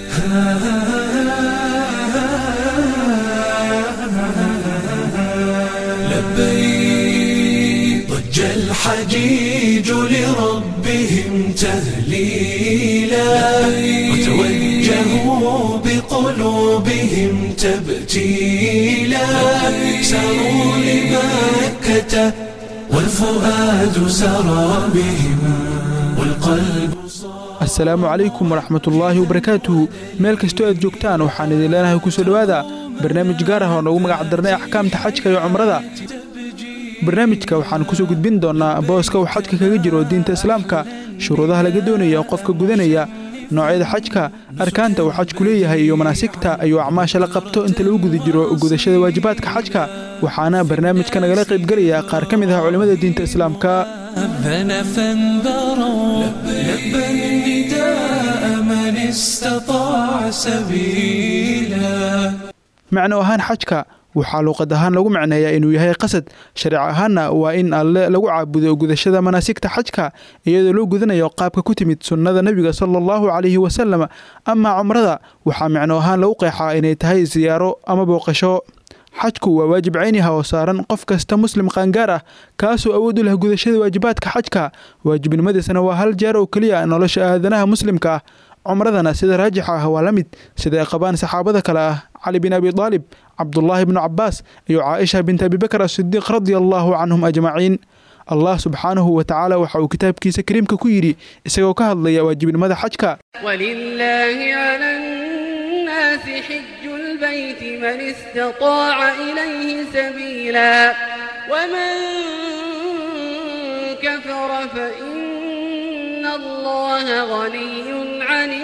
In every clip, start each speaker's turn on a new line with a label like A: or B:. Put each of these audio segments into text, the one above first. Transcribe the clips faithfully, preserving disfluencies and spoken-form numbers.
A: لبيك ضج الحجيج لربهم تهليلا وتوجهوا بقلوبهم تبتيلا ساروا لمكة والفؤاد سرى بهم والقلب.
B: السلام عليكم ورحمة الله وبركاته. meel kastoo aad joogtaan waxaan idin leenahay ku soo dhawaada barnaamij gaar ah oo nagu magac darnay axkaamta xajka iyo umrada. barnaamijka waxaan ku soo gudbin doonaa booska uu xajka kaga jiro diinta islaamka, shuruudaha laga doonayo qofka gudanaya, noocyada xajka, arkaanta uu xajku leeyahay iyo manaasigta iyo acmaasha la qabto inta lagu guda jiro gudashada waajibaadka xajka. waxaana barnaamijka nagala qayb galaya qaar ka mid ah culimada diinta islaamka.
A: أذن فانبروا لبى النداء من استطاع سبيلا.
B: macno ahaan xajka waxaa luqad ahaan lagu macneeyaa inuu yahay qasad, sharci ahaanna waa in alle lagu caabudo gudashada manaasigta xajka iyadoo loo gudanayo qaabka ku timid sunnada nabiga sallallahu calayhi wasallam. ama umrada waxaa macno ahaan lagu qeexaa inay tahay ziyaaro ama booqasho. xajku waa waajib cayni ah oo saaran qof kasta muslim qaangaar ah kaasoo awood u leh gudashada waajibaadka xajka. waajibnimadiisana waa hal jeer oo keliya nolosha aadanaha muslimka ah. cumradana sida raajixa ah waa la mid sida ay qabaan saxaabada kale ah cali bin abi aalib, cabdullaahi bnu cabbaas iyo caaisha bint abi bakr as-sidiiq radiyallahu canhum ajmaciin. allah subxaanahu wa tacaala waxa uu kitaabkiisa kariimka ku yidhi isagoo ka hadlaya waajibnimada xajka:
C: walilaahi cala nnaasi xiju lbayti man istataaca ilayhi sabiila waman kafara faina allaha ganiyun cani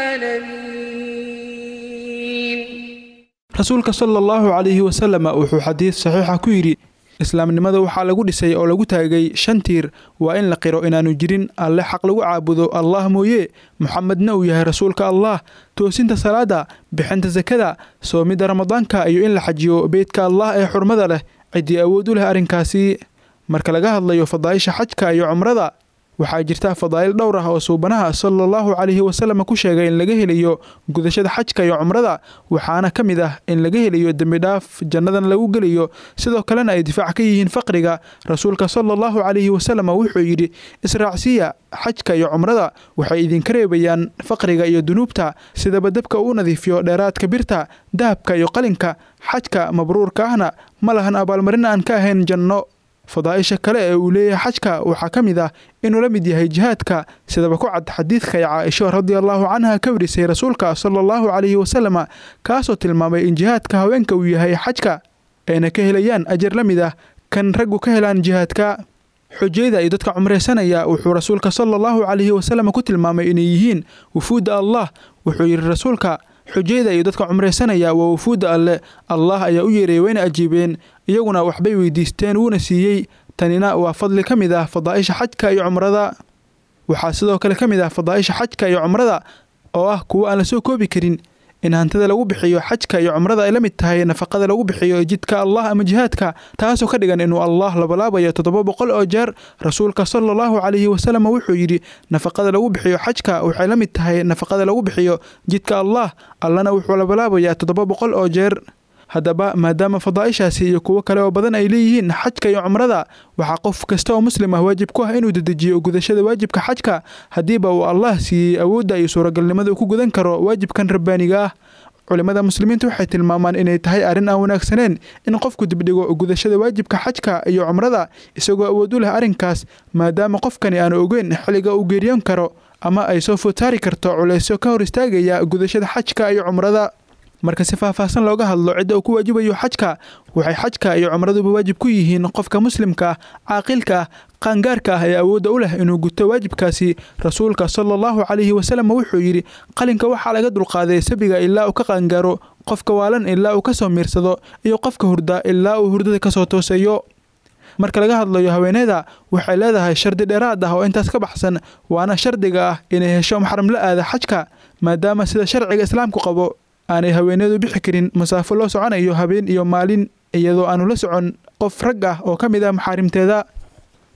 C: lcaalamiin.
B: rasuulka sala allahu calayhi wasallam wuxuu xadiis saxiixa ku yidhi islaamnimada waxaa lagu dhisay oo lagu taagay shan tiir. waa in la qiro inaanu jirin alle xaq lagu caabudo allah mooye, muxamedna uu yahay rasuulka allah, toosinta salaada, bixinta sakada, soomidda ramadaanka iyo in la xajiyo beydka allah ee xurmada leh ciddii awood u leh arrinkaasi. marka laga hadlayo fadaa'isha xajka iyo cumrada waxaa jirta fadaa'il dhowr ah oo suubanaha sallallahu calayhi wasallam ku sheegay in laga helayo gudashada xajka iyo cumrada. waxaana ka mid ah in laga helayo dembi dhaaf, jannadan lagu gelayo, sidoo kalena ay difaac ka yihiin faqriga. rasuulka sallallahu calayhi wasallam wuxuu yidhi israacsiya xajka iyo cumrada waxay idinka reebayaan faqriga iyo dunuubta, sidaba dabka uu nadiifiyo dheeraadka birta, dahabka iyo qalinka. xajka mabruurka ahna ma lahan abaalmarin aan ka ahayn janno. fadaa'isha kale ee uu leeyahay xajka waxaa ka mid ah inuu la mid yahay jihaadka, sidaba ku cad xadiidka ay caaisho radiyallahu canha ka warisay rasuulka sallallahu calayhi wasallam kaasoo tilmaamay in jihaadka haweenka uu yahay xajka ayna ka helayaan ajar la mid ah kan raggu ka helaan jihaadka. xujayda iyo dadka cumraysanaya wuxuu rasuulka sallallahu calayhi wasallam ku tilmaamay inay yihiin wufuudda allah. wuxuu yidhi rasuulka: xujayda iyo dadka cumraysanaya waa wufuudda alle, allah ayaa u yeeray wayna ajiibeen, iyaguna waxbay weydiisteen wuuna siiyey. tanina waa fadli ka mid ah fadaa'isha xajka iyo cumrada. waxaa sidoo kale ka mid ah fadaa'isha xajka iyo cumrada oo ah kuwo aan la soo koobi karin in hantida lagu bixiyo xajka iyo cumrada ay la mid tahay nafaqada lagu bixiyo jidka allah ama jihaadka, taasoo ka dhigan inuu allah labalaabayo toddoba boqol oo jeer. rasuulka sallallahu calayhi wasallam wuxuu yidhi nafaqada lagu bixiyo xajka waxay la mid tahay nafaqada lagu bixiyo jidka allah, allana wuxuu labalaabayaa toddoba boqol oo jeer. haddaba maadaama fadaa'ishaasi iyo kuwo kale oo badan ay leeyihiin xajka iyo cumrada, waxaa qof kasta oo muslim ah waajib ku ah inuu dedejiyo gudashada waajibka xajka haddiiba uu allah siiyey awoodda iyo suuragalnimada uu ku gudan karo waajibkan rabbaaniga ah. culimada muslimiinta waxay tilmaamaan inay tahay arrin aan wanaagsaneyn in qofku dibdhigo gudashada waajibka xajka iyo cumrada isagoo awood u leh arrinkaas, maadaama qofkani aanu ogeyn xilliga uu geeriyoon karo ama ay soo fotaari karto culaysyo ka hor istaagaya gudashada xajka iyo cumrada. marka si faahfaahsan looga hadlo cidda uu ku waajibayo xajka, waxay xajka iyo cumraduba waajib ku yihiin qofka muslimka ah, caaqilka ah, qaangaarka ah ee awoodda u leh inuu guto waajibkaasi. rasuulka sallallahu calayhi wasallam wuxuu yidhi qalinka waxaa laga dulqaaday sabiga ilaa uu ka qaangaaro, qofka waalan ilaa uu ka soo miirsado, iyo qofka hurda ilaa uu hurdada ka soo toosayo. marka laga hadlayo haweeneyda waxay leedahay shardi dheeraad ah oo intaas ka baxsan, waana shardiga ah inay hesho maxram la aada xajka, maadaama sida sharciga islaamku qabo aanay haweeneedu bixi karin masaafo loo soconayo habeen iyo maalin iyadoo aanu la socon qof rag ah oo ka mid ah maxaarimteeda.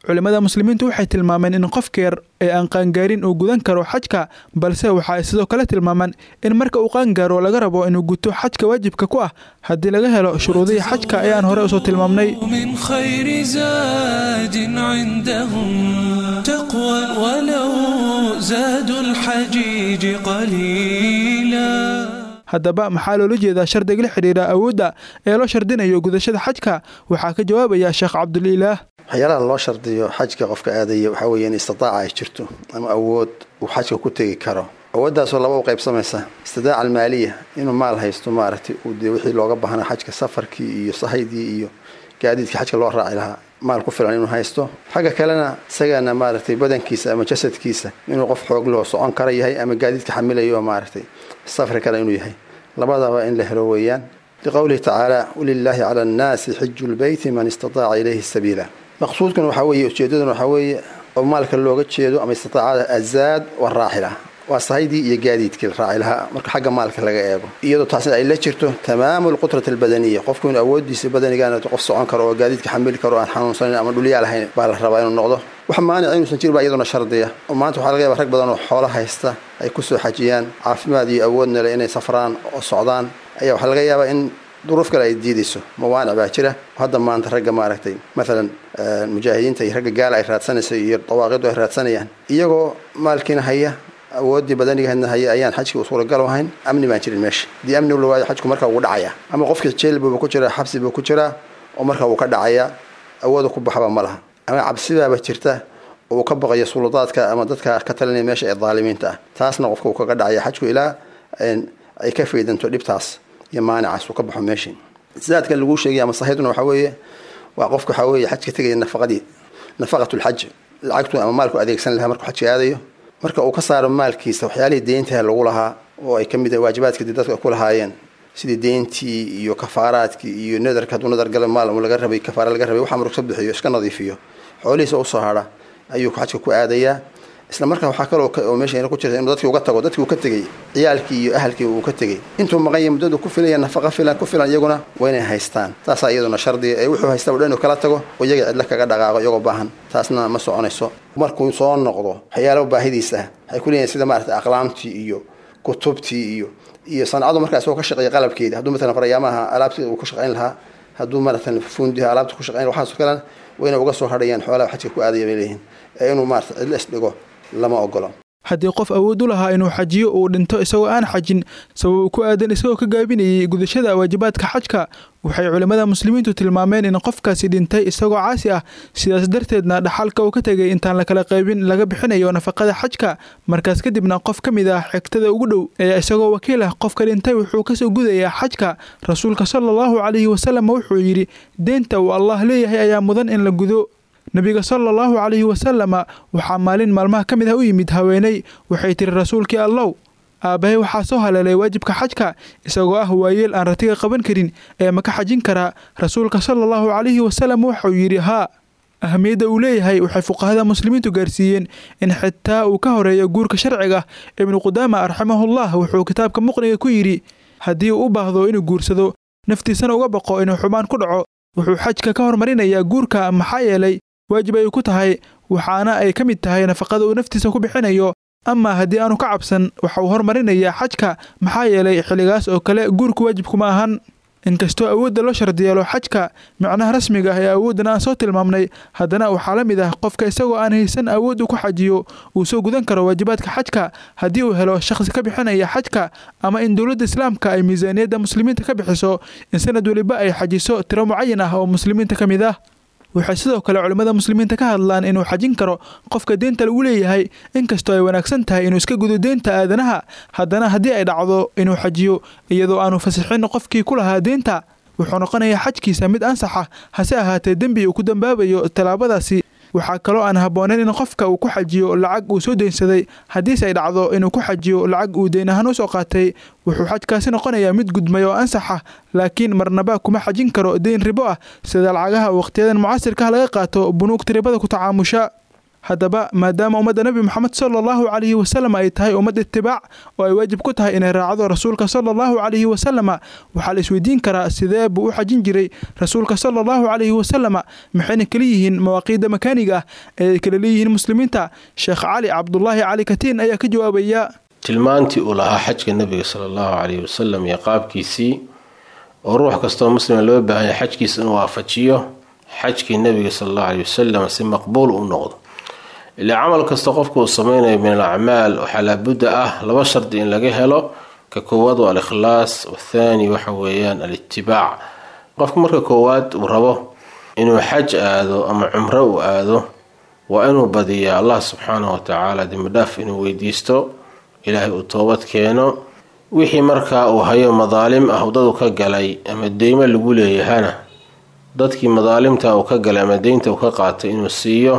B: culimada muslimiintu waxay tilmaameen in qofka yar ee aan qaangaarin uu gudan karo xajka balse waxa ay sidoo kale tilmaamaan in marka uu qaangaaro laga rabo inuu guto xajka waajibka ku ah haddii laga helo shuruudihii xajka ee aan hore usoo tilmaamnay
A: من خير زاد عندهم تقوى ولو زادوا الحجيج قليلا
B: haddaba maxaa loola jeedaa shardiga la xiriira awoodda ee loo shardinayo gudashada xajka waxaa ka jawaabaya sheekh cabdulilaah
D: waxyaalaha loo shardiyo xajka qofka aadaya waxaa weeye in istitaaca ay jirto ama awood uu xajka ku tegi karo awooddaasoo laba u qaybsamaysa istidaaca almaaliya inuu maal haysto maaragtay uu dee wixii looga baahnaa xajka safarkii iyo sahaydii iyo gaadiidkii xajka loo raaci lahaa maal ku filan inuu haysto xagga kalena isagana maaragtay badankiisa ama jasadkiisa inuu qof xoog loo socon kara yahay ama gaadiidka xamilayo maaragtay safri kara inuu yahay labadaba in la helo weeyaan liqowlihi tacaala walilaahi cala annaasi xiju lbeyti man istataaca ilayhi sabiila maqsuudkan waxaa weeye ujeedadan waxaa weeye oo maalka looga jeedo ama istiaacada azaad waraaxila waa sahaydii iyo gaadiidkii la raaci lahaa marka xagga maalka laga eego iyadoo taasina ay la jirto tamaamu alqudrati albadaniya qofku inuu awoodiisa badanigaana qof socon karo oo gaadiidka xamili karo aan xanuunsanayn ama dhulyaa lahayn baa la rabaa inuu noqdo wax maanic inuusan jirin baa iyaduna shardiya oo maanta waxaa laga yaabaa rag badan oo xoolo haysta ay kusoo xajiyaan caafimaad iyo awoodna le inay safraan oo socdaan ayaa waxaa laga yaabaa in duruuf kale ay diidayso mawaanic baa jira hadda maanta ragga maaragtay maalan mujaahidiinta iyo ragga gaala ay raadsanayso iyo dawaaqidu ay raadsanayaan iyagoo maalkiina haya awoodii badanigaheedna haya ayaan xajkii u suuragal ahayn amni baan jirin meesha haddii amni la waayo xajku markaa wuu dhacaya ama qofkii jeel buuba ku jiraa xabsi buu ku jiraa oo markaa wuu ka dhacaya awooda ku baxaba ma laha ama cabsibaaba jirta oo uu ka baqayo suladaadka ama dadka ka talinaya meesha ee daalimiinta ah taasna qofka uu kaga dhacaya xajku ilaa ay ka faydanto dhibtaas iyo maanicaas uu ka baxo meeshii zaadkan lagu sheegay ama sahiiduna waxaa weeye waa qofka waxaa weeye xajka tegaya nafaqadii nafaqatulxaj lacagtu ama maalku adeegsan lahaa markuu xajka aadayo marka uu ka saaro maalkiisa waxyaalihii deyntaha lagu lahaa oo ay ka mid waajibaadkii dadka ku lahaayeen sidii deyntii iyo kafaaraadkii iyo nadarka hadduu nadar gala maal laga rabay kafaara laga rabay waxaa maruu ka bixiyo iska nadiifiyo xoolihiisa usoo hadha ayuu xajka ku aadayaa isla markaa waxaa kaloo oo meesha ku jirta inuu dadkii uga tago dadkii uu ka tegey ciyaalkii iyo ahalkii uu ka tegey intuu maqan yahay muddadu ku filaya nafaqa filan ku filan iyaguna waa inay haystaan taasaa iyaduna shardiga ee wuxuu haystaa dhan inuu kala tago oo iyaga cidla kaga dhaqaaqo iyagoo baahan taasna ma soconayso markuu soo noqdo waxyaalo baahidiisa waxay ku leeyihiin sida maaragtay aqlaamtii iyo kutubtii iyo iyo sancadu markaas oo ka shaqeeya qalabkeeda hadduu matalan faryaamaha alaabtii uu ku shaqayn lahaa hadduu maaragtay fundiha alaabta ku shaqayn waxaas kale waa inay uga soo hadhayaan xoolaha xajka ku aadaya bay leeyihiin ee inuu maaragtay cidla isdhigo lama ogolo
B: haddii qof awood u lahaa inuu xajiyo uu dhinto isagoo aan xajin sabab ku aadan isagoo ka gaabinayay gudashada waajibaadka xajka waxay culimada muslimiintu tilmaameen in qofkaasi dhintay isagoo caasi ah sidaas darteedna dhaxalka uu ka tegay intaan la kala qaybin laga bixinayo nafaqada xajka markaas kadibna qof ka mid ah xigtada ugu dhow ee isagoo wakiil ah qofka dhintay wuxuu kasoo gudayaa xajka rasuulka sala allahu calayhi wasalam wuxuu yidhi deenta uu allah leeyahay ayaa mudan in la gudo nabiga sala allahu calayhi wasalama waxaa maalin maalmaha ka mid ah u yimid haweeney waxay tiri rasuulkii allow aabbahay waxaa soo haleelay waajibka xajka isagoo ah waayeel aan ratiga qaban karin ee ma ka xajin karaa rasuulka sala allahu calayhi wasalam wuxuu yidhi haa ahamiyadda uu leeyahay waxay fuqahada muslimiintu gaarsiiyeen in xitaa uu ka horeeyo guurka sharciga ibnu qudaama raximahullah wuxuu kitaabka muqniga ku yidhi haddii uu u baahdo inuu guursado naftiisana uga baqo inuu xumaan ku dhaco wuxuu xajka ka hormarinayaa guurka maxaa yeelay waajib ay ku tahay waxaana ay ka mid tahay nafaqada uu naftiisa ku bixinayo ama haddii aanu ka cabsan waxa uu hormarinayaa xajka maxaa yeelay xilligaas oo kale guurku waajibkuma ahan inkastoo awoodda loo shardiyeelo xajka micnaha rasmiga ah ee awooddan aan soo tilmaamnay haddana waxaa la mid ah qofka isagoo aan haysan awood uu ku xajiyo uu soo gudan karo waajibaadka xajka haddii uu helo shakhsi ka bixinaya xajka ama in dowladda islaamka ay miisaaniyadda muslimiinta ka bixiso in sanad weliba ay xajiso tiro mucayan ah oo muslimiinta ka mid ah waxay sidoo kale culimada muslimiinta ka hadlaan inuu xajin karo qofka deenta lagu leeyahay inkastoo ay wanaagsan tahay inuu iska gudo deenta aadanaha haddana haddii ay dhacdo inuu xajiyo iyadoo aanu fasixin qofkii ku lahaa deenta wuxuu noqonayaa xajkiisa mid ansaxa hase ahaatee dembi uu ku dambaabayo tallaabadaasi waxaa kaloo aan habboonayn in qofka uu ku xajiyo lacag uu soo deynsaday haddiise ay dhacdo inuu ku xajiyo lacag uu deyn ahaan u soo qaatay wuxuu xajkaasi noqonayaa mid gudmay oo ansaxa laakiin marnaba kuma xajin karo deyn ribo ah sida lacagaha wakhtiyadan mucasirkaah laga qaato bunuugta ribada ku tacaamusha haddaba maadaama ummadda nebi moxamed sala allahu calayhi wasalam ay tahay ummad itibaac oo ay waajib ku tahay inay raacdo rasuulka sala allahu calayhi wasalama waxaa la isweydiin karaa sidee buu u xajin jiray rasuulka sala allahu calayhi wasalama maxayna kala yihiin mawaaqiidda makaaniga ah ee ay kala leeyihiin muslimiinta sheekh cali cabdulaahi cali katiin ayaa ka jawaabaya
E: tilmaantii uu lahaa xajka nebiga sala allahu calayhi wasalam iyo qaabkiisii oo ruux kastoo muslima loo baahan yahay xajkiisa inuu waafajiyo xajkii nebiga sala allahu calayhi wasalam si maqbuul u noqdo ilaa camal kasta qofku uu samaynayo min alacmaal waxaa laabudda ah laba shardi in laga helo ka koowaad waa alikhlaas wathaani waxa weeyaan alitibaac qofku marka koowaad uu rabo inuu xaj aado ama cumro uu aado waa inuu badiyaa allah subxaanahu watacaala dembidhaaf inuu weydiisto ilaahay uu toobad keeno wixii markaa uu hayo madaalim ah dadu ka galay ama deymo lagu leeyahana dadkii madaalimta uu ka galay ama deynta uu ka qaatay inuu siiyo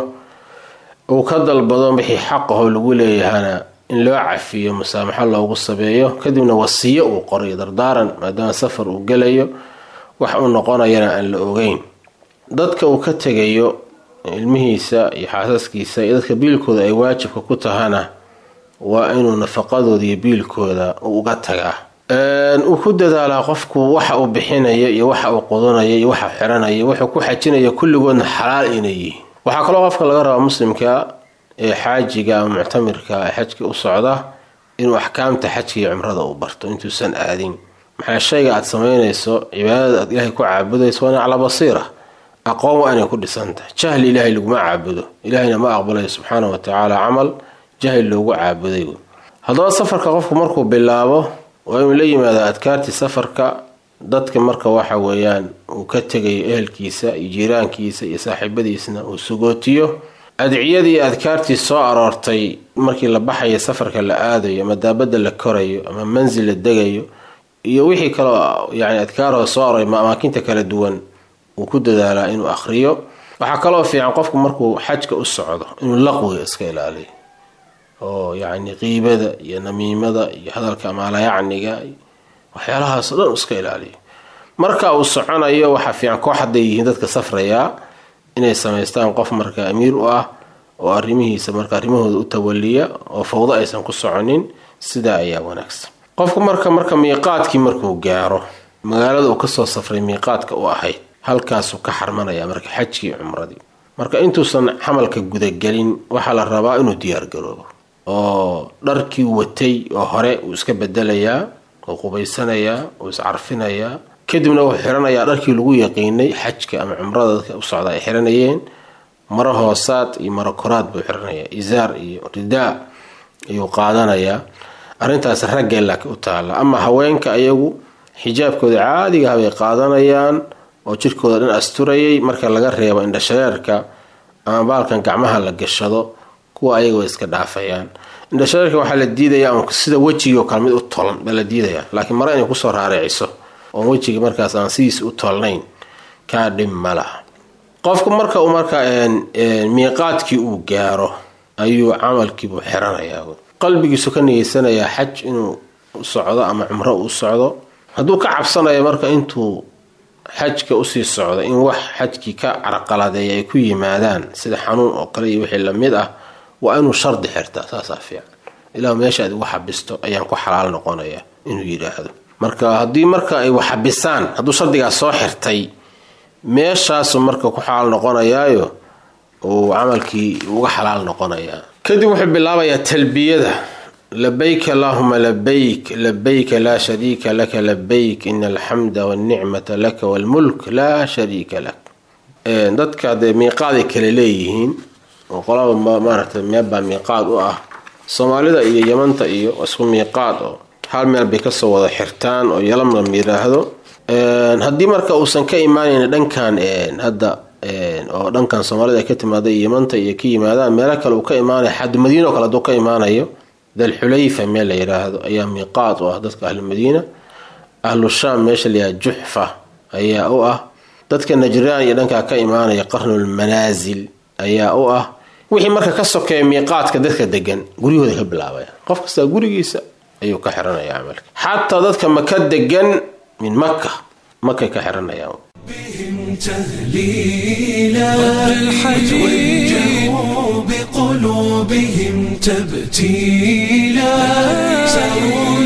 E: uu ka dalbado wixii xaqaho lagu leeyahana in loo cafiyo musaamaxo loogu sabeeyo kadibna wasiyo uu qoray dardaaran maadaama safar uu gelayo wax uu noqonayana aan la ogeyn dadka uu ka tegayo ilmihiisa iyo xaasaskiisa iyo dadka biilkooda ay waajibka ku tahana waa inuu nafaqadooda iyo biilkooda uga tagaa uu ku dadaalaa qofku waxa uu bixinayo iyo waxa uu qodanayo iyo waxa xiranayo wuxuu ku xajinayo kulligoodna xalaal inay yihiin waxaa kaloo qofka laga rabaa muslimka ee xaajiga ama muctamirka ee xajka u socda inuu axkaamta xajka iyo cumrada u barto intuusan aadin maxaa shayga aad samaynayso cibaadada aad ilaahay ku caabudayso waa cala basiira aqoon waa inay ku dhisantahay jahli ilaahay laguma caabudo ilaahayna ma aqbalayo subxaanahu watacaala camal jahil loogu caabuday haddaba safarka qofku markuu bilaabo waa inuu la yimaado adkaartii safarka dadka marka waxa weeyaan uu ka tegayo ehelkiisa iyo jiiraankiisa iyo saaxiibadiisna uu sugootiyo adciyadii adkaartii soo aroortay markii la baxayo safarka la aadayo ama daabada la korayo ama mansil la degayo iyo wixii kaloo yani adkaaroo soo aroray amaakinta kala duwan uu ku dadaalaa inuu akhriyo waxaa kaloo fiican qofku markuu xajka u socdo inuu laqwiga iska ilaaliyo oo yacni qiibada iyo namiimada iyo hadalka maalayacniga waxyaalahaasoo dhan iska ilaaliyo marka uu soconayo waxaa fiican koox hadday yihiin dadka safrayaa inay samaystaan qof marka amiir u ah oo arrimihiisa marka arrimahooda u tawaliya oo fawdo aysan ku soconin sidaa ayaa wanaagsan qofku marka marka miiqaadkii markuu gaaro magaalada uu kasoo safray miiqaadka u ahayd halkaasuu ka xarmanaya marka xajkii cumradii marka intuusan xamalka gudagelin waxaa la rabaa inuu diyaargaroobo oo dharkii watay oo hore uu iska bedelayaa oo qubaysanayaa oo iscarfinayaa kadibna wuxuu xiranayaa dharkii lagu yaqiinay xajka ama cumrada dadka u socda ay xiranayeen maro hoosaad iyo maro koraad buu xiranayaa izaar iyo ridaa ayuu qaadanayaa arrintaas ragga laakiin u taala ama haweenka ayagu xijaabkooda caadiga ah bay qaadanayaan oo jirkooda dhan asturayay marka laga reebo indhashareerka ama baalkan gacmaha la gashado kuwa ayaga way iska dhaafayaan indhashareerka waxaa la diidayaa sida wejiga oo kale mid u tolan baa la diidayaa laakiin maro inay kusoo raariciso oo wejiga markaas aan sidiisa u tolnayn kaa dhib ma laha qofku marka uu marka miiqaadkii uu gaaro ayuu camalkiibuu xiranayaa qalbigiisu ka niyeysanayaa xaj inuu socdo ama cumro u socdo hadduu ka cabsanayo marka intuu xajka usii socdo in wax xajkii ka carqaladeeya ay ku yimaadaan sida xanuun oo kale iyo wixii lamid ah waa inuu shardi xirtaa saasaa fiican ilaa meesha aad ugu xabisto ayaan ku xalaal noqonaya inuu yidhaahdo marka haddii marka ay waxabisaan hadduu shardigaas soo xirtay meeshaasu marka ku xalaal noqonayaayo uu camalkii uga xalaal noqonayaa kadib wuxuu bilaabayaa talbiyada labayk allahuma labayk labayka laa shariika laka labayk ina alxamda walnicmata laka walmulk laa shariika lak dadka dee miiqaaday kale leeyihiin oo qolaba maaragtay meelbaa miiqaad u ah soomaalida iyo yamanta iyo isku miiqaad oo hal meel bay kasoo wada xirtaan oo yalamna yiraahdo haddii marka uusan ka imaanayn dhankan hadda oo dhankan soomaalida ay ka timaada yamanta iyo ka yimaadaan meelo kale uu ka imaanayo xad madiina oo kale hadduu ka imaanayo dal xulayfa meel la yiraahdo ayaa miiqaad u ah dadka ahlu madiina ahlu shaam meesha la yiraahdo juxfa ayaa u ah dadka najraan iyo dhanka ka imaanaya qarnul manazil ayaa u ah wixii marka ka sokeeya miiqaadka dadka degan guriyooda ka bilaabaya qof kasta gurigiisa ayuu ka xiranayaa camalka xataa dadka maka degan min makka makka ka xiranayaan
A: بهم تهليلا الحج والجو بقوة قلوبهم تبتيلا ساروا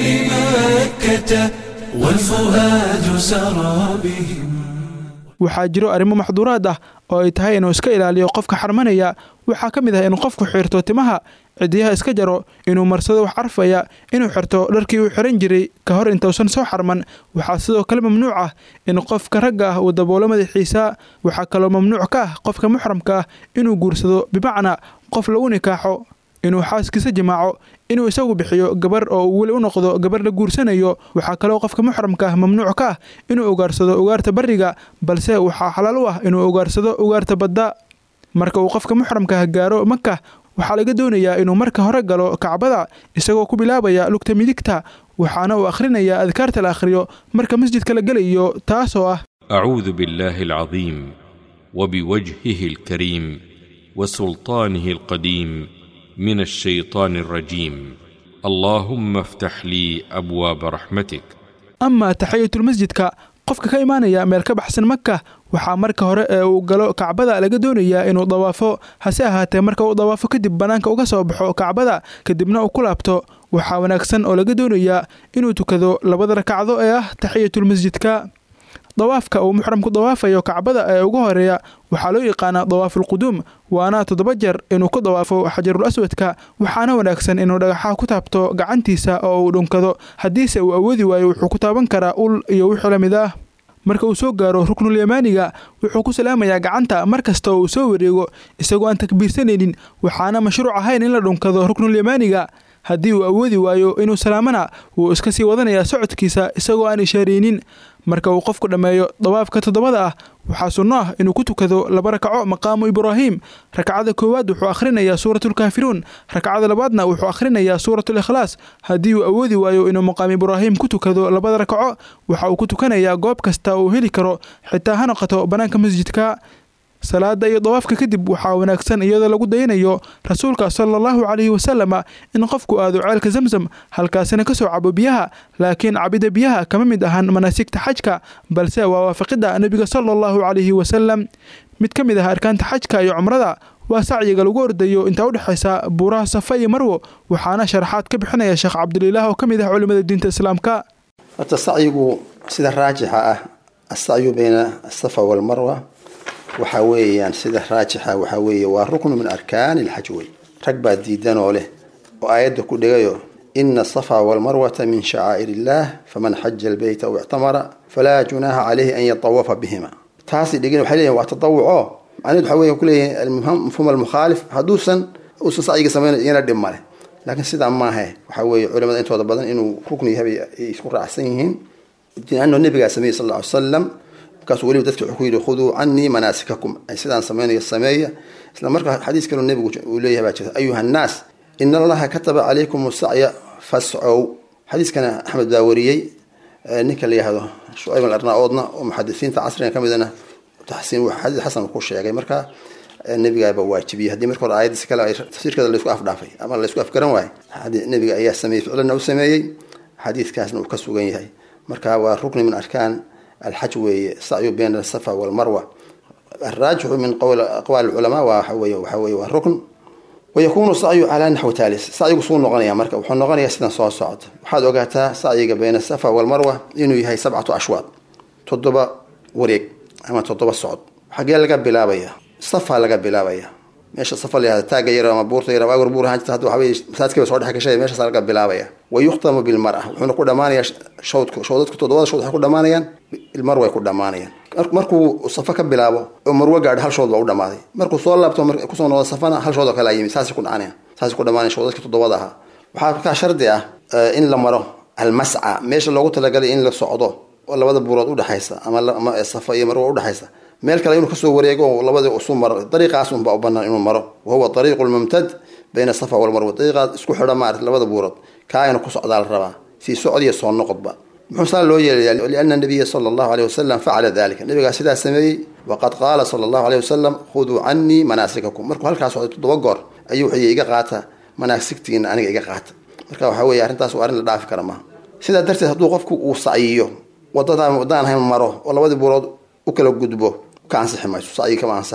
A: لمكة والفؤاد سرى بهم.
B: waxaa jiro arrimo maxduuraad ah oo ay tahay inuu iska ilaaliyo qofka xarmanaya. waxaa ka mid ah inuu qofku xirto timaha, cidiyaha iska jaro, inuu marsado wax carfaya, inuu xirto dharkii uu xiran jiray ka hor intuusan soo xarman. waxaa sidoo kale mamnuuc ah in qofka ragga ah uu daboolo madaxiisa. waxaa kaloo mamnuuc ka ah qofka muxramka ah inuu guursado, bimacnaa qof lagu nikaaxo, inuu xaaskiisa jimaaco, inuu isagu bixiyo gabar oo uu weli u noqdo gabar la guursanayo. waxaa kaloo qofka muxramka ah mamnuuc ka ah inuu ugaarsado ugaarta bariga, balse waxaa xalaal u ah inuu ugaarsado ugaarta badda. marka uu qofka muxramka ah gaaro Maka, waxaa laga doonayaa inuu marka hore galo Kacbada isagoo ku bilaabaya lugta midigta, waxaana uu akhrinayaa adkaarta la akhriyo marka masjidka la galayo, taasoo ah
F: أعوذ بالله العظيم وبوجهه الكريم وسلطانه القديم من الشيطان الرجيم اللهم افتح لي أبواب رحمتك.
B: أما تحية المسجد ka qofka ka imaanaya meel ka baxsan Makka, waxaa marka hore ee uu galo Kacbada laga doonayaa inuu dawaafo. hase ahaatee marka uu dawaafo kadib banaanka uga soo baxo Kacbada kadibna uu ku laabto, waxaa wanaagsan oo laga doonayaa inuu tukado labada rakacdo ee ah taxiyatul masjidka. dawaafka uu muxramku dawaafayo Kacbada ee ugu horeeya waxaa loo yaqaanaa dawaaful quduum, waana toddoba jeer inuu ku dawaafo xajarul aswadka. waxaana wanaagsan inuu dhagaxa ku taabto gacantiisa oo uu dhunkado, haddiise uu awoodi waayo wuxuu ku taaban karaa ul iyo wixii la mid ah. marka uu soo gaaro ruknul yamaaniga wuxuu ku salaamayaa gacanta markasta oo uu soo wareego isagoo aan takbiirsanaynin, waxaana mashruuc ahayn in la dhunkado ruknul yamaaniga. haddii uu awoodi waayo inuu salaamana wuu iska sii wadanayaa socodkiisa isagoo aan ishaareynin. marka uu qofku dhammeeyo dawaafka toddobada ah waxaa sunno ah inuu ku tukado laba rakaco maqaamu Ibraahim. rakacada koowaad wuxuu akhrinayaa suuratul kaafiruun, rakacada labaadna wuxuu akhrinayaa suuratul ikhlaas. haddii uu awoodi waayo inuu maqaamu Ibraahim ku tukado labada rakaco, waxa uu ku tukanayaa goob kasta uu heli karo, xitaa ha noqoto banaanka masjidka. salaada iyo dawaafka kadib waxaa wanaagsan iyadoo lagu dayanayo rasuulka sallallahu alayhi wasallam in qofku aado ceelka Zamzam halkaasina ka soo cabo biyaha. laakiin cabida biyaha kama mid ahan manaasigta xajka, balse waa waafaqida nabiga sallallahu alayhi wasallam. mid ka mid ah arkaanta xajka iyo umrada waa sacyiga lagu ordayo inta u dhaxaysa buuraha Safa iyo Marwo, waxaana sharaxaad ka bixinaya Sheekh Cabdulilaah oo ka mid ah culimada diinta Islaamka.
D: sacyigu sida raajixa ah as-sa'yu bayna as-Safa wal Marwa waxa weeyaan sida raajixa waxa weeye waa rukn min arkaan al-hajj. way rag baa diidan oo leh oo aayada ku dhigayo inna as-safa wal marwata min sha'aa'ir illah faman hajja al-bayta aw i'tamara fala junaha alayhi an yatawafa bihima. taasi dhigin waxa leeyahay waa tadawuco, macnaheedu waxa weeye ku leeyahay al-mafhum al-mukhalif haduusan usan sacyiga sameeyay ina dhib male. laakiin sida ma aha waxa weeye culimada intooda badan inuu rukn yahay isku raacsan yihiin diinano nabiga sameeyay sallallahu alayhi wasallam. kaas wali dadka wuxuu yiri khuduu anni manasikakum ay sidaan sameeyo sameeya. isla markaa xadiiska nabigu uu leeyahay baa jira ayuha an-nas inna allaha kataba alaykum as-sa'ya fas'u. xadiiskana Ahmed baa wariyay ninka la yiraahdo Shu'ayb al-Arnaoodna oo muhaddisiinta casriga kamidana tahsiin wax xadiis xasan ku sheegay. marka nabiga baa waajibiyay hadii markii hore aayadiisa kale ay tafsiirkeeda la isku afdhaafay ama la isku afgaran waay, hadii nabiga ayaa sameeyay ficilna uu sameeyay, xadiiskaasna uu ka sugan yahay. marka waa rukn min arkaan الحج والسعي بين الصفا والمروة. الراجح من قول أقوال العلماء وحوي وحوي والركن. ويكون السعي على نحو ثالث. سعي وصول نغنية مركب وحن نغنية سنة صوت صعد. وحد وقتها سعي بين الصفا والمروة إنه هي سبعة أشواط. تضرب وريق أما تضرب الصعد. حاجة لقى بلابية. صفا لقى بلابية. ماشي الصفا اللي هذا تاج يرى مبور تيرى واقر بور هانت هذا حبي مسات كيف صعد حكي شيء ماشي صار لقى بلابية. ويختم بالمرأة. وحنا كل دمانية شوط شوطك تضرب شوط حكوا دمانيا. المروة يكون دمانيا. markuu safa ka bilaabo oo marwa gaadh hal shood waa u dhamaaday. markuu soo laabto markuu ku soo noqdo safana hal shood kala yimi saasi ku dhaanaya saasi ku dhamaanay shoodadka todobada ah. waxaa ka shardi ah in la maro al-mas'a meesha loogu talagalay in la socdo oo labada buurood u dhaxaysa ama safa iyo marwa u dhaxaysa meel kale inuu ka soo wareego oo labada usoo maro dariiqaas uu baaban inuu maro huwa tariiqul mumtad bayna safa wal marwa. dariiqa isku xidha maar labada buurood kaayna ku socdaal rabaa si socodiyo soo noqodba. محسن لو يلي لأن النبي صلى الله عليه وسلم فعل ذلك. النبي قال سيدا سمي وقد قال صلى الله عليه وسلم خذوا عني مناسككم. مركو هلكاس oo todobagor ayuu wixii iga qaata manaasigtiin aniga iga qaata. marka waxa weeye arintaas waa arin la dhaafi kara ma. sida darteed haduu qofku uu saciyo wadada wadaan hay maro oo labada buurood u kala gudbo ka ansixi mayso saciyo kama ansaxayo.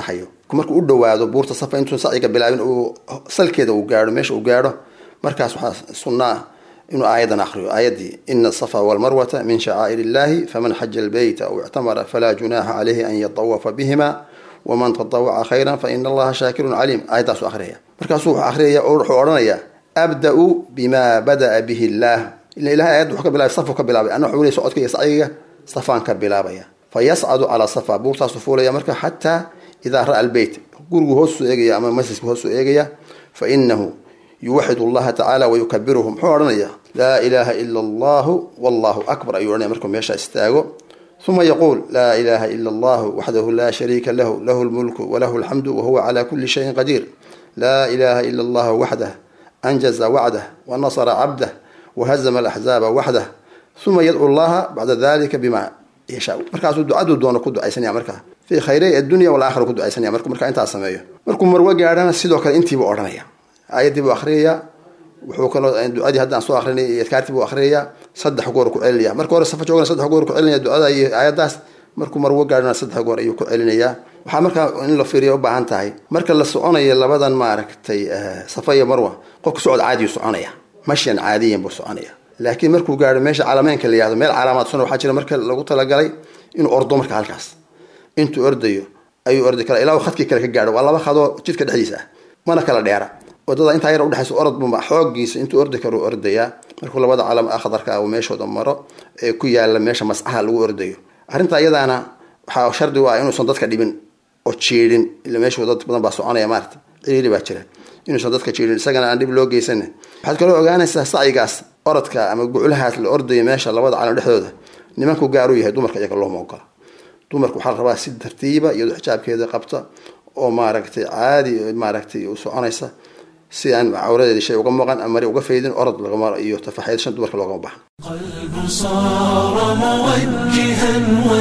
D: markuu u dhawaado buurta safa intuu saciga bilaabin uu salkeeda uu gaaro meesha uu gaaro markaas waxa sunnah inuu aayadan akhriyo aayadii inna safa wal marwata min sha'airillahi faman hajja albayta aw i'tamara fala junaha alayhi an yatawafa bihima waman tatawwa'a khayran fa inna allaha shakirun alim aayadaas akhriya markaas uu akhriya oo wuxuu oranayaa abda'u bima bada'a bihi allah ila ilaha aayad wuxuu ka bilaabay safa ka bilaabay ana wuxuu leeyahay socodka saciga safaan ka bilaabaya fayas'adu ala safa buurta sufuulaya marka hatta idha ra'a albayt gurgu hoos u eegaya ama masjidku hoos u eegaya fa innahu يوحد الله تعالى ويكبرهم حورنا لا إله إلا الله والله أكبر أيورنا مركم يشاء استاغو ثم يقول لا إله إلا الله وحده لا شريك له له الملك وله الحمد وهو على كل شيء قدير لا إله إلا الله وحده أنجز وعده ونصر عبده وهزم الأحزاب وحده ثم يدعو الله بعد ذلك بما يشاء مركز الدعاء دون كدو أيسان مركز في خيري الدنيا والآخرة كدو أيسان مركز مركز أنت أسميه مركز مروى قاعدنا سيدوك أنتي بأورنيا آياتي بو أخرية wuxuu kala ducadii hadda soo akhrinay iyo kaartibu akhriya saddex goor ku celinaya marka hore safa joogana saddex goor ku celinaya ducada iyo aayadaas markuu marwo gaarna saddex goor ayuu ku celinaya waxa marka in la fiiriyo u baahan tahay marka la soconayo labadan maaragtay safa iyo marwa qofku socod caadi u soconaya mashiyan caadiyan buu soconaya laakiin markuu gaaro meesha calaameenka la yiraahdo meel calaamad soo waxa jira marka lagu talagalay inuu ordo marka halkaas intuu ordayo ayuu ordi kara ilaa khadkii kale ka gaaro waa laba khado jidka dhexdiisa mana kala dheera wadada inta yar u dhaxayso orod buma xoogiisa intuu ordi karo ordaya markuu labada calam akhdarka ah meeshooda maro ee ku yaala meesha mas'aha lagu ordayo arinta iyadana waxa shardi waa inuu san dadka dhibin oo jeedin ila meeshooda dad badan baa soconaya maarta ciili baa jira inuu san dadka jeedin isagana aan dib loo geysan waxaad kale ogaanaysaa sacigaas orodka ama guulahaas la ordayo meesha labada calam dhexdooda nimanku gaar u yahay dumarka iyaga loo mooqala dumarku waxa rabaa si tartiiba iyo xijaabkeeda qabta oo maaragtay caadi maaragtay u soconaysa si aan awradeeda shay uga maqan ama uga feedin orod laga maro iyo tafaxiid shan dumarka looga baxan
A: qalbu sara muwajjihan wa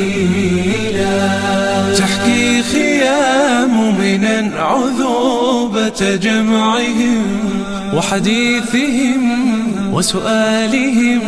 A: dalila tahki khiyam min udhubat jam'ihim wa hadithihim wa su'alihim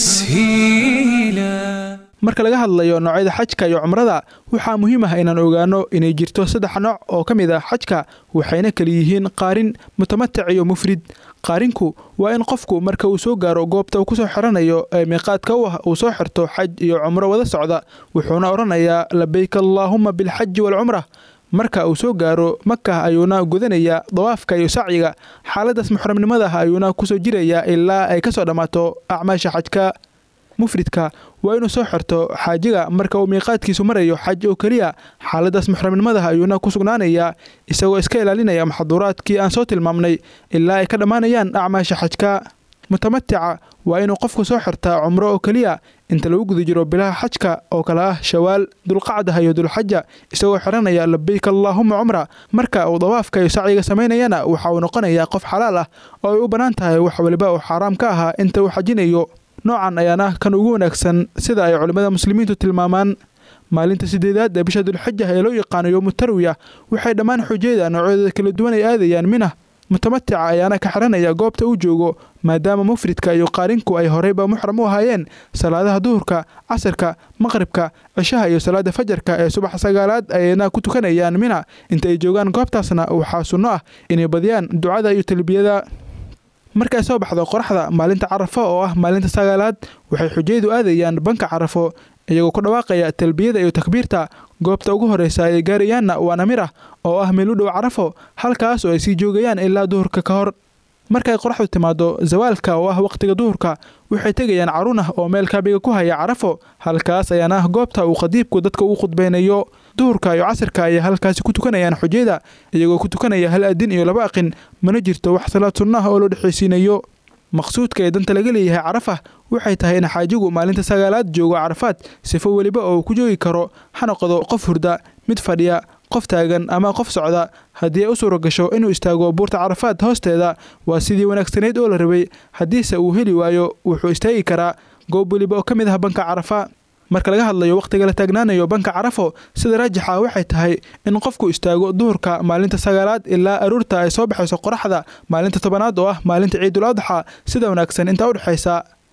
A: tashila
B: marka laga hadlayo noocyada xajka iyo umrada waxa muhiim ah inaan ogaano inay jirto saddex nooc oo kamid ah xajka waxayna kala yihiin qaarin mutamattic iyo mufrid qaarinku waa in qofku marka uu soo gaaro goobta uu ku soo xiranayo ee miiqaadka uu soo xirto xaj iyo umro wada socda wuxuuna oranayaa labbayk allahumma bil hajj wal umrah marka uu soo gaaro Makka ayuuna gudanaya dawaafka iyo saciga xaaladaas muxramnimada ayuuna ku soo jiraya ilaa ay ka soo dhamaato acmaasha xajka mufridka waa inuu soo xirto xaajiga marka uu miiqaadkiisu marayo xaj oo kaliya xaaladaas muxramnimada ayuuna ku sugnaanaya isagoo iska ilaalinaya maxduuraadkii aan soo tilmaamnay ilaa ay ka dhamaanayaan acmaasha xajka mutamattica waa inuu qofku soo xirtaa umro oo kaliya inta lagu guda jiro bilaha xajka oo kala ah shawaal dulqacda iyo dulxajja isagoo xiranaya labbayk allahumma umra marka uu dawaafka iyo saciga sameynayana waxa uu noqonayaa qof xalaal ah oo ay u banaan tahay wax waliba oo xaraam ka ah inta uu xajinayo noocan ayaana kan ugu wanaagsan sida ay culimada muslimiintu tilmaamaan maalinta sideedaad ee bisha dulxajja ee loo yaqaan yawm tarwiya waxay dhamaan xujeeda noocyada kala duwan ay aadayaan mina mutamattica ayaana ka xiranaya goobta uu joogo maadaama mufridka iyo qaarinku ay horeyba muxram u ahaayeen salaadaha duhurka casarka maqribka cishaha iyo salaada fajarka ee subax sagaalaad ayna ku tukanayaan mina inta ay joogaan goobtaasna waxaa sunno ah inay badiyaan ducada iyo talbiyada marka soo baxdo qoraxda maalinta Carafo oo ah maalinta sagaalaad waxay xujeedu aadayaan banka Carafo iyagoo ku dhawaaqaya talbiyada iyo takbiirta goobta ugu horeysa ee gaariyaan waa Namira oo ah meel u dhow Carafo halkaas oo ay sii joogayaan ilaa duhurka ka hor markay qoraxdu timaado zawaalka oo ah waqtiga duhurka waxay tagayaan Caruna oo meel kaabiga ku haya Carafo halkaas ayaana goobta uu qadiibku dadka uu khudbeynayo duhurka iyo casirka ay halkaas ku tukanayaan xujeeda iyagoo ku tukanaya hal adin iyo laba aqin mana jirto wax salaad sunnah oo loo dhaxaysiinayo maqsuudka ee danta laga leeyahay Carafa waxay tahay in xaajigu maalinta sagaalaad joogo Carafaad sifo waliba oo ku joogi karo xanaqado qof hurda mid fadhiya qof taagan ama qof socda hadii uu soo gasho inuu istaago buurta Carafaad hoosteeda waa sidii wanaagsaneed oo la rabay hadiise uu heli waayo wuxuu istaagi karaa goob waliba oo kamid ah banka Carafa marka laga hadlayo waqtiga la taagnaanayo banka Carafo sida raajixa waxay tahay in qofku istaago duhurka maalinta sagaalaad ilaa aruurta ay soo baxayso qoraxda maalinta tobanaad oo ah maalinta Ciidul Adha sida wanaagsan inta u dhaxaysa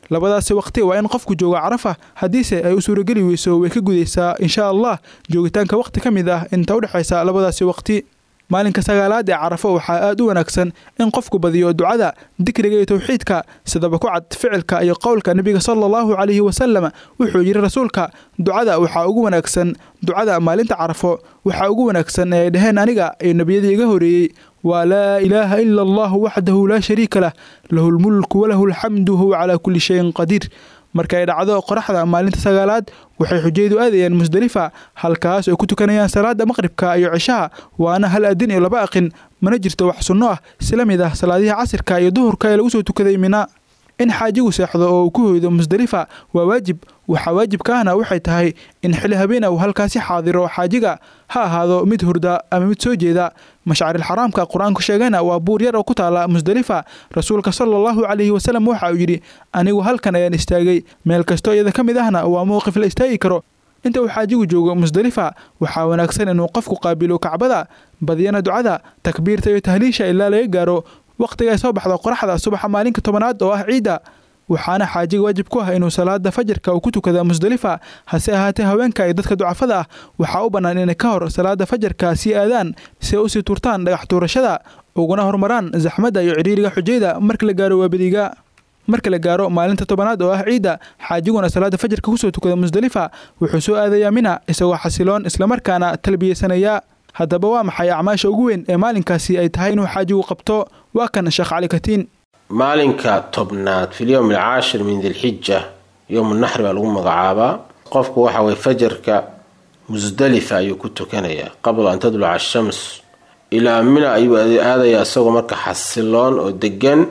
B: labadaasi waqti waa in qofku joogo carafa haddiise ay u suurageli weyso way ka gudaysaa insha allah joogitaanka waqti ka mid ah inta u dhexaysa labadaasi waqti maalinka sagaalaad ee carafo waxaa aad u wanaagsan in qofku badiyo ducada dikriga iyo tawxiidka sidaba ku cad ficilka iyo qowlka nabiga sallallahu alayhi wasallam wuxuu yiri rasuulka ducada waxaa ugu wanaagsan ducada maalinta carafo waxaa ugu wanaagsan ee dhaheen aniga iyo nabiyadii iga horeeyay waa laa ilaaha ila allah waxdahu laa shariika lah lahul mulku walahu alxamdu huwa calaa kulli shayin qadiir marka ay dhacdo qoraxda maalinta sagaalaad waxay xujaydu aadayaan Musdalifa halkaas oo ku tukanayaan salaada maqribka iyo cishaha waana hal adin iyo laba aqin mana jirto wax sunno ah islamida salaadaha casirka iyo duhurka ee lagu soo tukaday Mina in xaajigu seexdo oo ku hoydo Musdalifa waa waajib waxa waajibkaana waxay tahay in xilli habeen uu halkaasi xaadiro xaajiga ha ahaado mid hurda ama mid soo jeeda mashcaar al-xaraamka quraanku sheegana waa buur yar oo ku taala Musdalifa rasuulka sallallahu alayhi wasallam waxa uu yiri anigu halkan ayaan istaagay meel kasto iyada kamid ahna waa mowqif la istaagi karo inta uu xaajigu joogo Musdalifa waxa wanaagsan inuu qofku qaabilo Kacbada badiyana ducada takbiirta iyo tahliisha ilaa laga gaaro waqtiga ay soo baxdo qoraxda subaxa maalinka tobanaad oo ah ciida waxaana xaajiga waajib ku ah inuu salaada fajrka uu ku tukado Musdalifa hase ahaatee haweenka iyo dadka ducafada ah waxa u banaan inay ka hor salaada fajrka si aadaan si u si turtaan dhagax tuurashada uguna hormaraan zaxmada iyo ciriiriga xujayda marka la gaaro waabadiga marka la gaaro maalinta tobanaad oo ah ciida xaajiguna salaada fajrka ku soo tukada Musdalifa wuxuu soo aadayaa Mina isagoo xasiloon isla markaana talbiyeysanaya haddaba waa maxay acmaasha ugu weyn ee maalinkaasi ay tahay inuu xaajigu qabto waa kan Sheekh Cali Katiin
E: maalinka tobnaad fi yawm al-ashir min dhil-hijja yawm an-nahr baa lagu magacaabaa qofku waxa way fajrka Musdalifa ayuu ku tukanaya qabla an tadlu'a ash-shams ila Mina ayuu aadaya isagoo marka xasiloon oo degan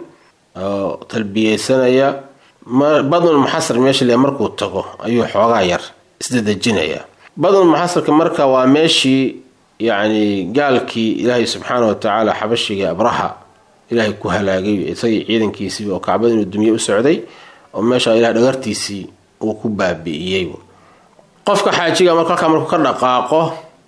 E: oo talbiyeysanaya badal muhasir meesha la markuu tago ayuu xoogaa yar isdadajinaya badal muhasirka marka waa meeshii يعني قالكي إلهي سبحانه وتعالى حبشي أبرحة إلهي كهلاقي يسوي عيدن كيسي وكعبدين الدنيا السعودي وماشى إلهي دغرتيسي وكباب بإيو قفك حاجيga marka kamar ka dhaqaaqo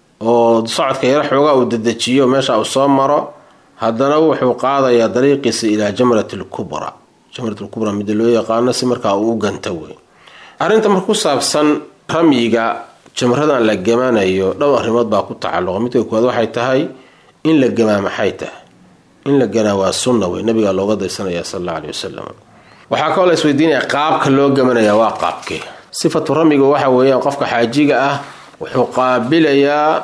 E: oo socodka yar xoogaa uu dadjiyo meesha uu soo maro hadana wuxuu qaadayaa dariiqiisa ila jamratul kubra jamratul kubra mid loo yaqaan si marka uu gantaway arinta markuu saabsan ramiga jamradan la gamanayo dhowr arrimood baa ku tacaluq mid koowaad waxay tahay in la gamaamo xayta in la gana waa sunna way nabiga looga daysanaya sallallahu alayhi wasallam waxa kale la isweydiinaya qaabka loo gamanaya waa qaabkee sifatu ramiga waxa weeyaan qofka xaajiga ah wuxuu qaabilayaa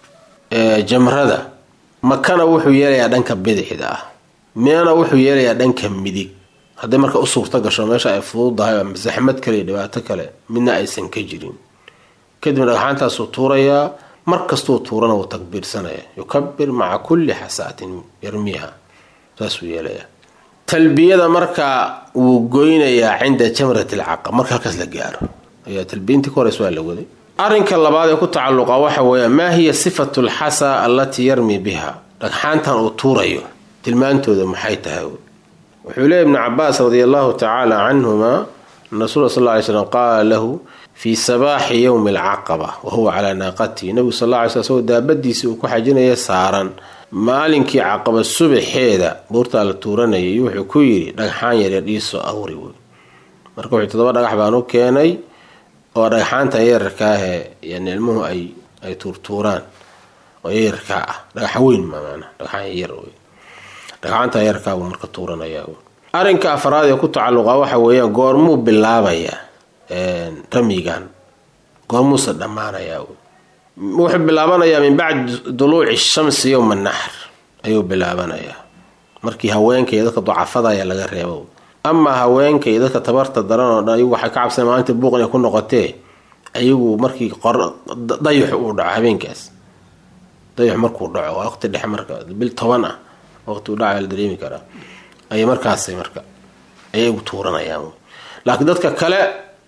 E: jamrada makana wuxuu yeelayaa dhanka bidixda ah meena wuxuu yeelayaa dhanka midig haddii marka u suurta gasho meesha ay fududahay ama zaxmad kale dhibaato kale midna aysan ka jirin kadib dhagaxaantaas uu tuurayaa markastuu tuurana uu takbiirsanaya yukabbir maca kulli xasaatin yarmiha taas uu yeelayaa talbiyada marka uu goynayaa cinda jamratil aqaba marka halkaas la gaaro ayaa talbiintii ka horeysa la waday arinka labaad ee ku tacaluqa waxa weeye ma hiya sifatul hasa allati yarmi biha dhagaxaantan uu tuurayo tilmaantooda maxay tahay wuxuu leeyahay ibn Abbas radiyallahu ta'ala anhuma rasuul sallallahu alayhi wasallam qala lahu في صباح يوم العقبة وهو على ناقته النبي صلى الله عليه وسلم دابديسي uu ku xajinaya saaran maalinkii caqaba subaxeeda buurta la tuuranayay wuxuu ku yiri dhagaxaan yar dhiiso awri marka wuxuu todoba dhagax baan u keenay oo dhagaxaanta yarka ah yani ilmuhu ay ay tuurtuuraan oo yarka ah dhagax weyn ma maana dhagaxaan yar weyn dhagaxaanta yarka uu marka tuuranaya arinka afraad ee ku tacaluqa waxa weeyaan goormuu bilaabaya ramigan goormuusa dhamaanaya wuxuu bilaabanayaa min bacd duluuci shamsi yawm an-nahr ayuu bilaabanayaa markii haweenka dadka ducafada ayaa laga reebo ama haweenka dadka tabarta daran oo dhan waxa ka cabsan maanta buuqna ku noqotee ayagu markii dayax uu dhaco habeenkaas dayax markuu dhaco waqti dhex marka bil toban ah waqti uu dhaco la dareemi karaa ay markaas marka ayagu tuuranayaan laakiin dadka kale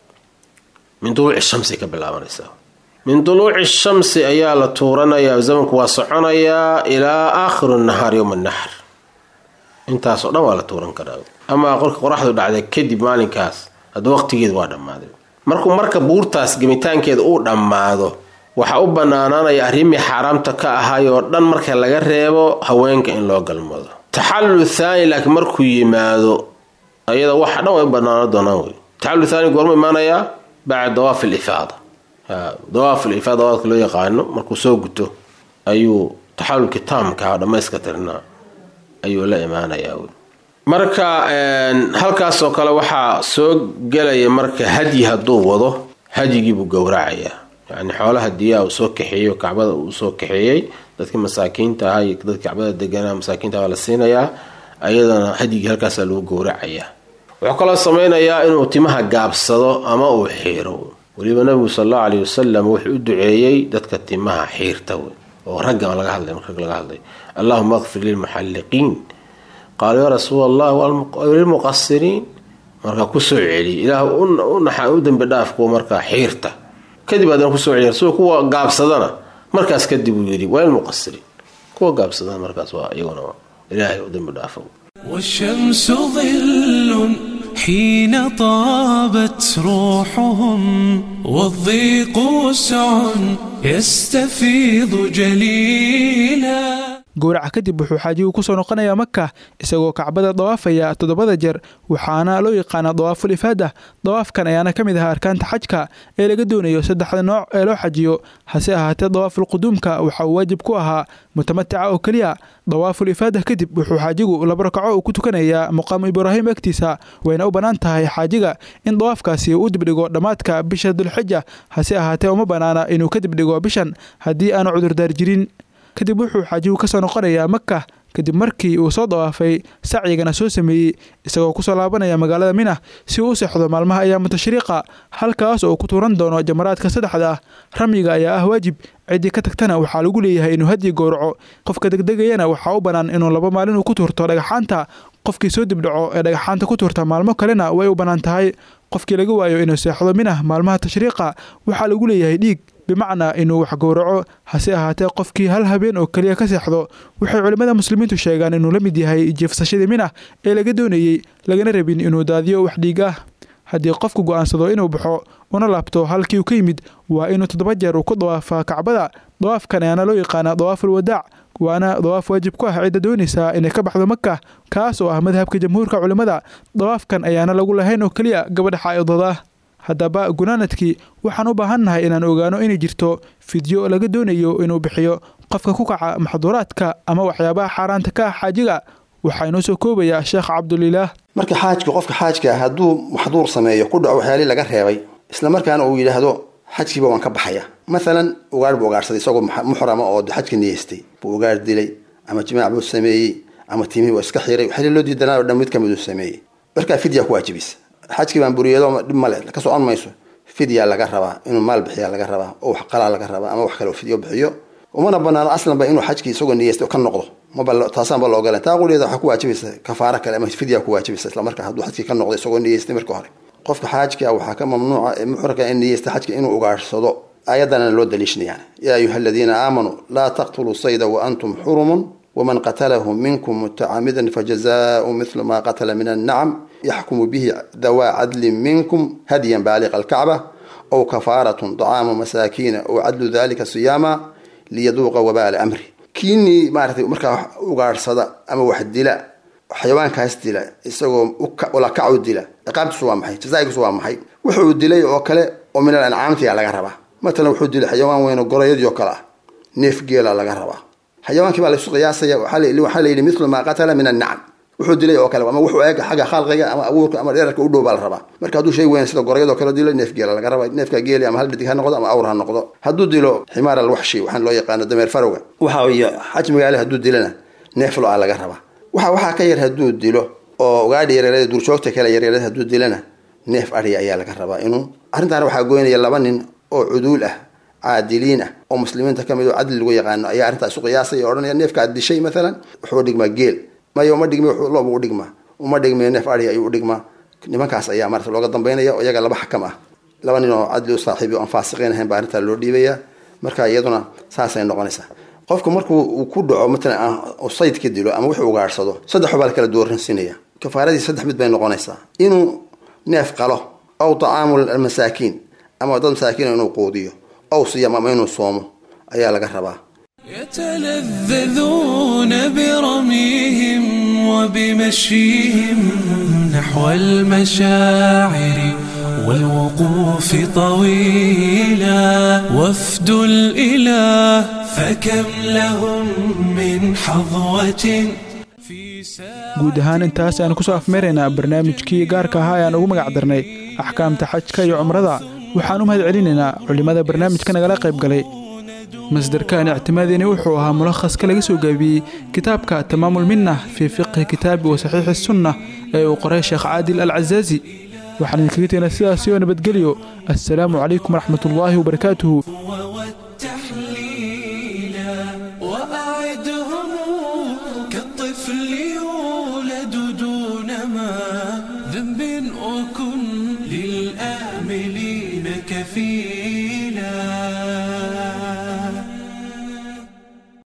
E: من طلوع الشمس كبلابنيسا من طلوع الشمس ايا لا تورنيا زمنك واسعنيا الى اخر النهار يوم النحر انت سودان ولا تورن كدا اما قرخ قرخدو دحده كدib maalinkaas hada waqtigeed waa dhamaaday markuu marka buurtaas gamitaankeed uu dhamaado waxa u banaananaya arimi xaraamta ka ahayo dhan marka laga reebo haweenka in loo galmado taxallu thani laakiin markuu yimaado ayada wax dhan way banaanado doonaan taxallul thani goorma imaanaya bacda dawaaf al-ifaada dawaaf al-ifaada waa loo yaqaano markuu soo guto ayuu taxallulka taamka dhamayska tirnaa ayuu la imaanaya marka halkaas oo kale waxa soo galaya marka hadyi haduu wado hadyigii buu gowracaya yani xoolaha diyaa uu soo kaxeeyo kacbada uu soo kaxeeyay dadka masaakiinta ah iyo dadka kacbada deganaa masaakiinta la siinaya ayadana hadyigii halkaas lagu gowracaya wuxuu kala sameeynaya inuu timaha gaabsado ama uu xiiro waliba nabiga sallallahu alayhi wasallam wuxuu u duceeyay dadka timaha xiirta oo ragga laga hadlay marka laga hadlay allahumma ighfir lil muhalliqin قال يا رسول الله والمقصرين marka ku soo celi ilaah u naxaa u dambi dhaafko marka xiirta kadib adan ku soo celi soo kuwa gaabsadana markaas kadib uu yiri wal muqassirin kuwa gaabsadana markaas waa iyaguna ilaahay u dambi dhaafo
A: والشمس ظل حين طابت روحهم والضيق وسع يستفيض جليلا
B: gowraca kadib wuxuu xaajigu ku soo noqonayaa Makka isagoo Kacbada dawaafaya toddobada jeer waxaana loo yaqaan dawaaful ifaada dawaafkan ayaana kamid ah arkaanta xajka ee laga doonayo saddexda nooc ee loo xajiyo hase ahaatee dawaaful quduumka waxa uu waajib ku ahaa mutamattica oo kaliya dawaaful ifaada kadib wuxuu xaajigu laba rakaco ku tukanayaa maqaam Ibraahim agtiisa wayna u banaan tahay xaajiga in dawaafkaasi uu dibdhigo dhamaadka bisha Dhulxijja hase ahaatee uma banaana inuu ka dibdhigo bishan hadii aan cudur daar jirin kadib wuxuu xaajigu ka soo noqonayaa Makka kadib markii uu soo dawaafay sacigana soo sameeyay isagoo ku soo laabanaya magaalada Mina si uu u seexdo maalmaha ayaa tashriiqa halkaas oo ku tuuran doono jamaraadka saddexda ramiga ayaa ah waajib cidii ka tagtana waxa lagu leeyahay inuu hadii gowraco qofka degdegayana waxa u banaan inuu laba maalin ku tuurto dhagaxaanta qofkii soo dibdhaco ee dhagaxaanta ku tuurta maalmo kalena way u banaan tahay qofkii laga waayo inuu seexdo Mina maalmaha tashriiqa waxa lagu leeyahay dhiig بمعنى إنه وحجورعه هسيها تقفكي هل هبين أو كليا كسحضو وحي علماء المسلمين تشيغان إنه لم يديهاي جيف سشيد منه إلا جدوني لجنا ربين إنه داديو وحديقه هدي قفكو جوان صدو إنه بحو ونلابتو هالكيو كيمد وإنه تتبجر وكضوا فكعبدا ضواف كان أنا لو يقانا ضواف الوداع وأنا ضواف واجب كوه عدة دونيسا إنه كبحث مكة كاسو مذهب كجمهور كعلماء ضواف كان أيانا لو قول هينو كليا قبل حائض ضاه haddaba gunaanadkii waxaan u baahannahay inaan ogaano inay jirto fiidyo laga doonayo inuu bixiyo qofka ku kaca maxduuraadka ama waxyaabaha xaaraanta ka xaajiga waxa inoo soo koobaya Sheekh Cabdulilaah
D: marka xaajku qofka xaajka haduu maxduur sameeyo ku dhaco waxyaali laga reebay isla markaana uu yiraahdo xajkiiba waan ka baxaya مثلا ugaar buu ugaarsaday isagoo muxrama oo xajka niyeestay buu ugaar dilay ama jimaac buu sameeyay ama tiimi waa iska xiray waxa loo diidanaa dhan mid kamid uu sameeyay marka fiidyo ku waajibis xajkii baan buriyado dib male ka soo anmayso fidya laga rabaa inuu maal bixiyo laga rabaa oo wax qala laga rabaa ama wax kale oo fidyo bixiyo uma banaano aslan ba inuu xajkii isagoo niyeysto ka noqdo ma bal taasan ba loo galan taa quleeda waxa ku waajibisa kafaara kale ama fidya ku waajibisa isla markaa haduu xajkii ka noqdo isagoo niyeystay markii hore qofka xajka waxa ka mamnuuca muxraka in niyeysta xajka inuu ugaarsado ayadana loo daliishnayaan ya ayyuhalladheena aamanu la taqtulu sayda wa antum hurumun ومن قتله منكم متعمدا فجزاء مثل ما قتل من النعم يحكم به ذوى عدل منكم هديا بالغ الكعبة أو كفارة طعام مساكين أو عدل ذلك صياما ليذوق وبال أمره كيني معرفة مركا وقار صدا أما واحد دلا حيوان كاس دلا يسوي ولا كعود دلا إقامة سوام حي جزاء سوام حي وحود دلا وكله ومن الأنعام في على جربة مثلا وحود دلا حيوان وين قريد يوكله نفجيل على جربة حيوان كبار السقياسية وحالي اللي وحالي مثل ما قتل من النعم وحود لي أو كلام أما وحو أجا حاجة خالقية أما أبوك أما ريرك ودو بالربا مركا دو شيء وين سيدا قريض وكلا دي له نفجي على القربة نفجي جيلي أما هل بدك هالنقطة أما أورها النقطة هدو دي له حمار الوحشي وحن لو يقان الدمير فروقة وحاوية حجم عليه هدو دي لنا نفلو على القربة وحا وحا كير هدو دي له وقاعد يريد دور شوكته كلا يريد هدو دي لنا نف أري أيال القربة إنه أرنت أنا وحا قوين يلا بنن أو عدوله عادلين أو مسلمين تكملوا عدل ويقان أي أرنت سوق ياسي أورنا نفك عد شيء مثلا وحودك ما جيل ما يوم ما دقمة الله بودقمة وما دقمة نف أري أي ودقمة نما كاس أي مرة لو قدم بيني أو يقال بحكمة لو أنه عدل صاحبي وأنفاسقين هم بارنت اللودي بيا مركا يدنا ساسين نقنسه قفكم مركو وكودو مثلا الصيد كدلو أما وحو قارصدو صدح بالك الدور السنية كفارتي صدح بيت بين نقنسه إنه نف قله أو طعام المساكين أما ضد مساكين إنه قوديو أو صيام ما ينصومه أيها لك الربا
A: يتلذذون برميهم وبمشيهم نحو المشاعر والوقوف طويلا وفد الإله فكم لهم من حظوة
B: guud ahaan intaas ayaan ku soo afmeeraynaa barnaamijkii gaarka ahaa ayaan ugu magac darnay axkaamta xajka iyo cumrada waxaan u mahad celinaynaa culimada barnaamijka nagala qayb galay masdarkan ictimaadina wuxuu ahaa mulakhaska laga soo gaabiyey kitaabka tamaamul minnah fii fiqhi kitaabi wa saxiixi sunnah ee uu qoray sheekh caadil alcazaazi waxaan idinkaga tegnaa sidaas iyo nabadgelyo assalaamu calaykum waraxmatullaahi wabarakaatuhu
A: ذنب وكن للآملين كفيلا